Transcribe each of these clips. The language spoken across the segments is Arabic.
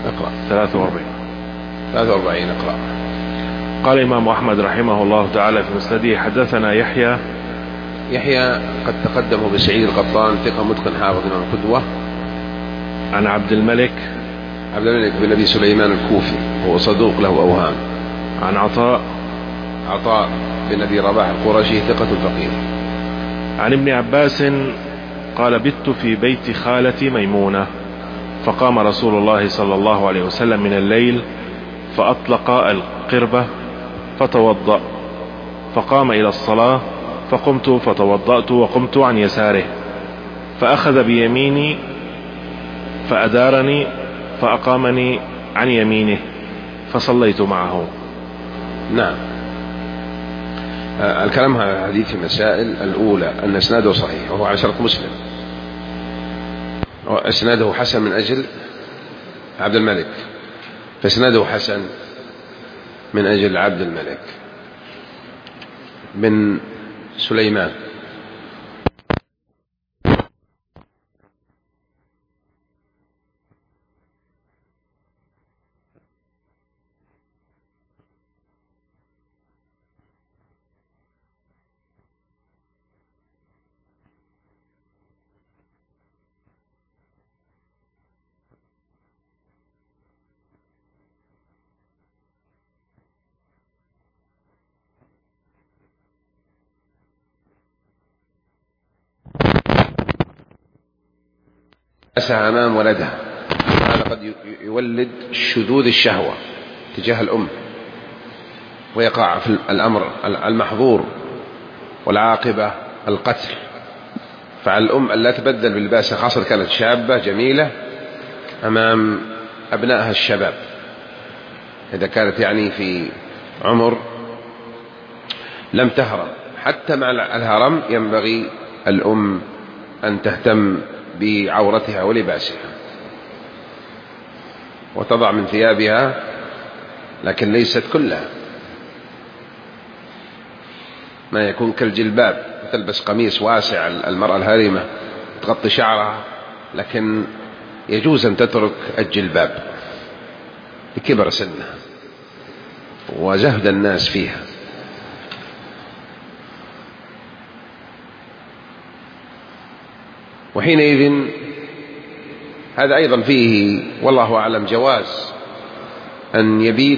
اقرأ. 43 اقرأ. قال الإمام أحمد رحمه الله تعالى في مسنده: حدثنا يحيى قد تقدمه بسعيد القطان، ثقة متقن حافظ إمام قدوة، عن عبد الملك بن أبي سليمان الكوفي، هو صدوق له أوهام. عن عطاء بن أبي رباح القرشي، ثقة فقيه. عن ابن عباس قال: بت في بيت خالتي ميمونة، فقام رسول الله صلى الله عليه وسلم من الليل فأطلق القربة فتوضأ، فقام إلى الصلاة، فقمت فتوضأت وقمت عن يساره، فأخذ بيميني فأدارني فأقامني عن يمينه فصليت معه. نعم. الكلام على حديث في مسائل. الأولى أن إسناده صحيح وهو على شرط مسلم، وإسناده حسن من أجل عبد الملك، فإسناده حسن من أجل عبد الملك بن سليمان. أسعى أمام ولدها، هذا قد يولد شذوذ الشهوة تجاه الأم، ويقع في الأمر المحظور والعاقبة القتل. فعلى الأم أن لا تبدل بلباسها، خاصة كانت شابة جميلة، أمام أبنائها الشباب. إذا كانت يعني في عمر لم تهرم، حتى مع الهرم ينبغي الأم أن تهتم بعورتها ولباسها، وتضع من ثيابها، لكن ليست كلها، ما يكون كالجلباب، تلبس قميص واسع المرأة الهارمة تغطي شعرها، لكن يجوز أن تترك الجلباب لكبر سنها وزهد الناس فيها. وحينئذ هذا أيضا فيه والله أعلم جواز أن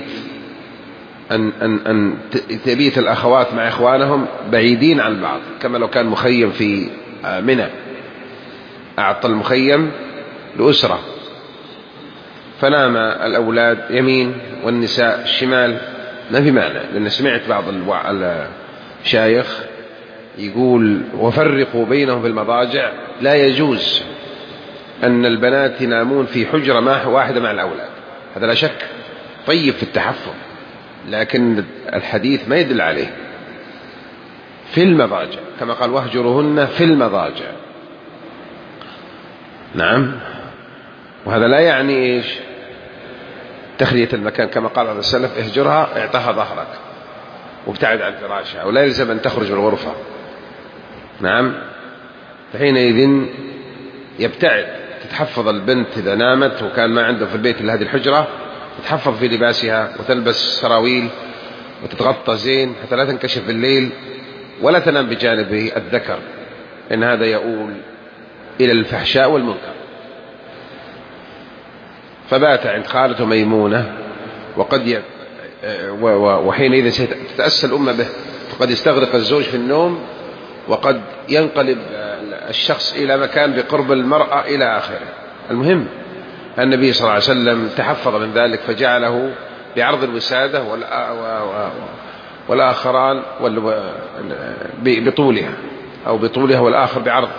تبيت الأخوات مع إخوانهم بعيدين عن بعض، كما لو كان مخيم في منى، أعطى المخيم لأسرة، فنام الأولاد يمين والنساء شمال، ما في معنى. لأن سمعت بعض الشايخ يقول: وفرقوا بينهم في المضاجع. لا يجوز أن البنات ينامون في حجرة واحدة مع الأولاد، هذا لا شك طيب في التحفظ، لكن الحديث ما يدل عليه. في المضاجع كما قال: واهجرهن في المضاجع. نعم. وهذا لا يعني إيش؟ تخلية المكان، كما قال على السلف: اهجرها اعطها ظهرك وابتعد عن فراشها، ولا يلزم أن تخرج من الغرفة. نعم. فحينئذ يبتعد، تتحفظ البنت إذا نامت وكان ما عنده في البيت إلا هذه الحجرة، تتحفظ في لباسها وتلبس سراويل وتتغطى زين حتى لا تنكشف بالليل، ولا تنام بجانب الذكر، إن هذا يؤول إلى الفحشاء والمنكر. فبات عند خالته ميمونة، وحينئذ تتأسى الأمة به، فقد يستغرق الزوج في النوم، وقد ينقلب الشخص إلى مكان بقرب المرأة إلى آخره. المهم النبي صلى الله عليه وسلم تحفظ من ذلك، فجعله بعرض الوسادة والآخران بطولها، أو بطولها والآخر بعرضها.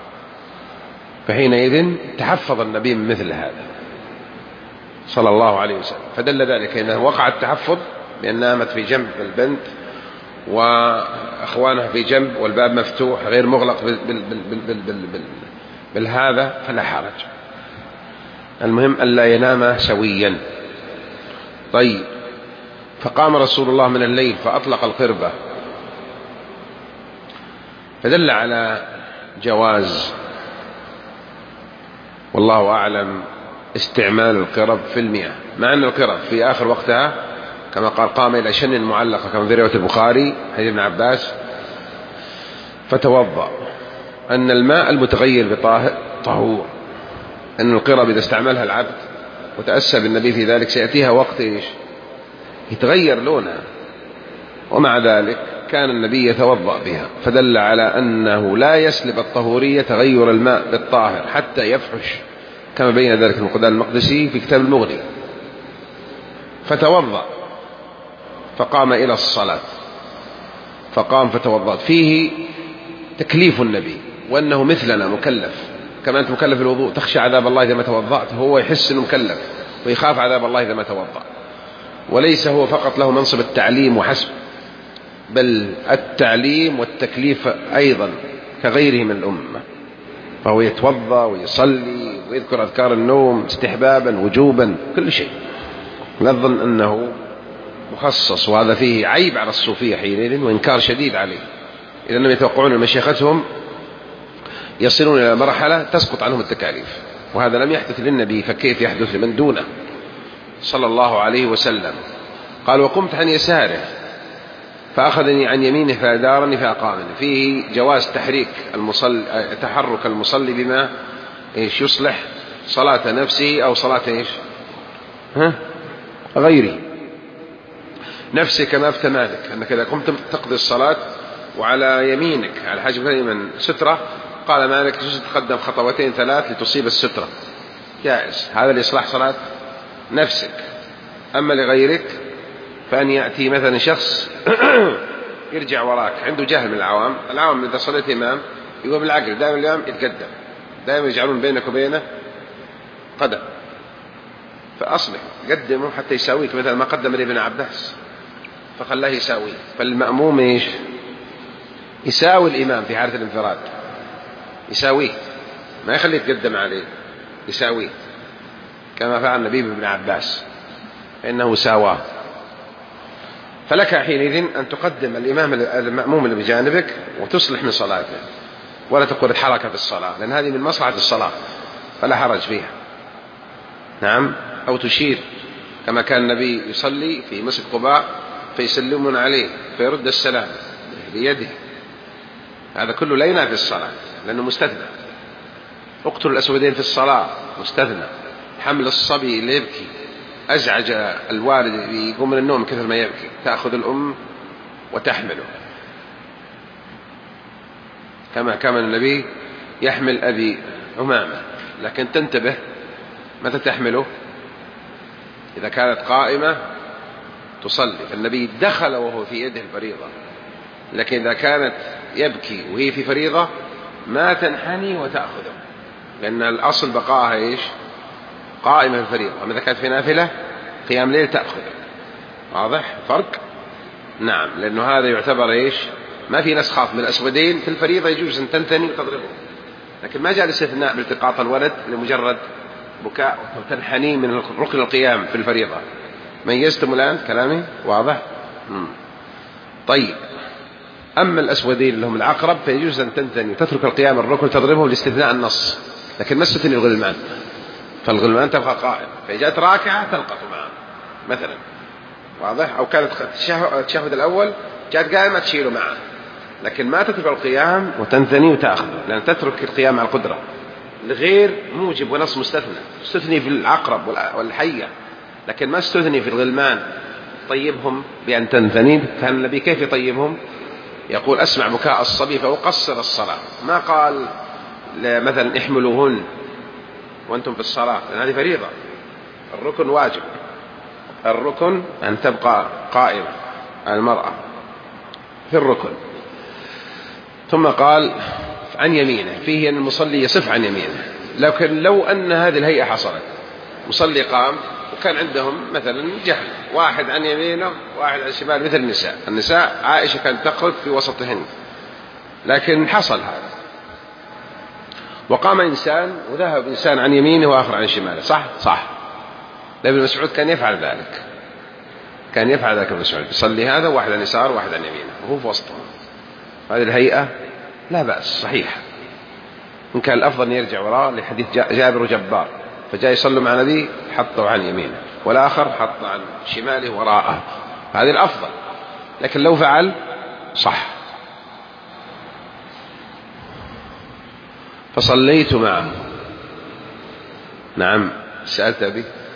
فحينئذ تحفظ النبي من مثل هذا صلى الله عليه وسلم، فدل ذلك أنه وقع التحفظ بأن نامت في جنب البنت وأخوانها في جنب والباب مفتوح غير مغلق بالهذا، فلا حرج. المهم ألا ينام سويا. طيب. فقام رسول الله من الليل فأطلق القربة، فدل على جواز والله أعلم استعمال القرب في المياه، مع أن القرب في آخر وقتها كما قال قام إلى شن معلقة كما في رواية البخاري حديث ابن عباس فتوضأ، أن الماء المتغير بطاهر طهور، أن القرب إذا استعملها العبد وتأسى بالنبي في ذلك سيأتيها وقت يتغير لونها، ومع ذلك كان النبي يتوضأ بها، فدل على أنه لا يسلب الطهورية تغير الماء بالطاهر حتى يفحش، كما بين ذلك المقدام المقدسي في كتاب المغني. فتوضأ فقام إلى الصلاة، فقام فتوضأت، فيه تكليف النبي وأنه مثلنا مكلف، كما أنت مكلف الوضوء تخشى عذاب الله إذا ما توضأت، هو يحس أنه مكلف ويخاف عذاب الله إذا ما توضأ، وليس هو فقط له منصب التعليم وحسب، بل التعليم والتكليف أيضا كغيره من الأمة، فهو يتوضأ ويصلي ويذكر أذكار النوم استحبابا وجوبا كل شيء، نظن أنه مخصص، وهذا فيه عيب على الصوفية حينئذ وإنكار شديد عليه، إذا أنهم يتوقعون أن مشيختهم يصلون إلى مرحلة تسقط عنهم التكاليف، وهذا لم يحدث للنبي فكيف يحدث لمن دونه صلى الله عليه وسلم. قال وقمت عن يساره فأخذني عن يمينه فأدارني فأقامني، فيه جواز تحرك المصلي بما يصلح صلاة نفسه أو صلاة غيره. نفسه كما أفتى مالك أنك إذا قمت تقضي الصلاة وعلى يمينك على حاجب اليمين سترة، قال مالك يجوز تقدم خطوتين ثلاث لتصيب السترة، جائز، هذا لإصلاح صلاة نفسك. أما لغيرك فأن يأتي مثلا شخص يرجع وراك، عنده جهل من العوام إذا صليت إمام يقوم بالعقل دائما الإمام يتقدم، دائما يجعلون بينك وبينه قدم، فأصلح قدمه حتى يساويك، مثل ما قدم لابن عباس فخلاه يساويه، فالمأموم يساوي الإمام في حالة الانفراد، يساويه ما يخليه يتقدم عليه، يساويه كما فعل النبي بن عباس فإنه ساواه. فلك حينئذ أن تقدم المأموم اللي بجانبك وتصلح من صلاته، ولا تقول حركة في الصلاة، لأن هذه من مصلحة الصلاة فلا حرج فيها. نعم، أو تشير كما كان النبي يصلي في مسجد قباء فيسلمون عليه فيرد السلام بيده، هذا كله لا ينافي الصلاة لأنه مستثنى. اقتل الأسودين في الصلاة مستثنى. حمل الصبي اللي يبكي، أزعج الوالد يقوم من النوم كثر ما يبكي، تأخذ الأم وتحمله، كما كان النبي يحمل أبي أمامة، لكن تنتبه متى تحمله؟ إذا كانت قائمة تصلي، فالنبي دخل وهو في يده الفريضة، لكن إذا كانت يبكي وهي في فريضة ما تنحني وتأخذه، لأن الأصل بقاءها قائمة في الفريضة، أما إذا كانت في نافلة قيام ليل تأخذه. واضح فرق؟ نعم، لأنه هذا يعتبر ما في نسخات من الأسودين في الفريضة، يجوز أن تنثني وتضربه، لكن ما جاء الاستثناء بالتقاط الولد لمجرد بكاء وتنحني من ركن القيام في الفريضة. ميزتم الآن كلامي واضح؟ طيب، أما الأسودين اللي هم العقرب فيجوز أن تنثني وتترك القيام الركن تضربه لاستثناء النص، لكن ما استثني الغلمان، فالغلمان تبقى قائم، فإجات راكعة تلقط معه مثلا، واضح؟ أو كانت التشهد الأول جاءت قائمة تشيله معه، لكن ما تترك القيام وتنثني وتأخذه، لأن تترك القيام على القدرة لغير موجب ونص مستثنى. استثني في العقرب والحية، لكن ما استثني في الغلمان. طيبهم بأن تنثني، كان النبي كيف يطيبهم؟ يقول أسمع بكاء الصبي فأقصر الصلاة، ما قال مثلا احملوهن وأنتم في الصلاة، لأن هذه فريضة، الركن واجب، الركن أن تبقى قائمة المرأة في الركن. ثم قال عن يمينه، فيه أن المصلي يصف عن يمينه، لكن لو أن هذه الهيئة حصلت، مصلي قام وكان عندهم مثلا جهل، واحد عن يمينه واحد عن شمال، مثل النساء عائشة كانت تقف في وسطهن، لكن حصل هذا، وقام إنسان وذهب إنسان عن يمينه وآخر عن شماله، صح ابن مسعود كان يفعل ذلك، ابن مسعود يصلي هذا واحد عن يسار واحد عن يمينه وهو في وسطهم. هذه الهيئة لا بأس، صحيح، إن كان الأفضل أن يرجع وراء لحديث جابر وجبار فجاء يصلوا مع النبي حطوا عن يمينه، والآخر حط عن شماله وراءه، هذه الأفضل. لكن لو فعل صح. فصليت معه. نعم، سألت أبي.